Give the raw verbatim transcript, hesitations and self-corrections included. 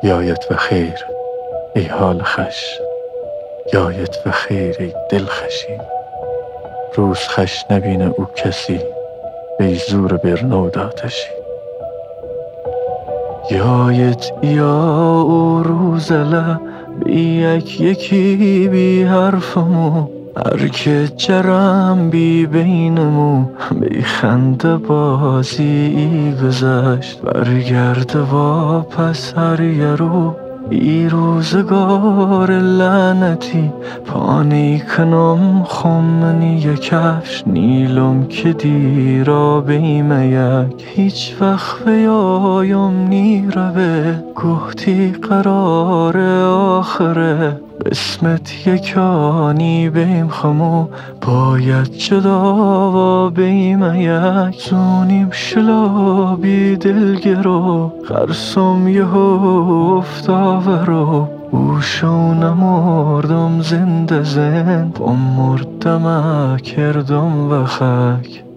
یایت و خیر ای حال خش، یایت و خیر ای دل خشی. روز خش نبینه او کسی، ای زور برنود آتشی. یایت یا او روزله بی یک یکی بی حرف مو، هر که جرم بی بینمو بی خنده بازی ای گذشت. برگرد واپس هر یرو ای روزگار لعنتی، پانی کنم خمنی یکفش نیلم که دیرا بیمیک. هیچ وقت بیایم نیره به گهتی قرار آخره، قسمت یکانی بیم خمو باید جدا و بیمیک. زونیم شلا بی دلگرو خرسم یهو افتاورو، اوشو نمردم زنده زند با مردم کردم و خک.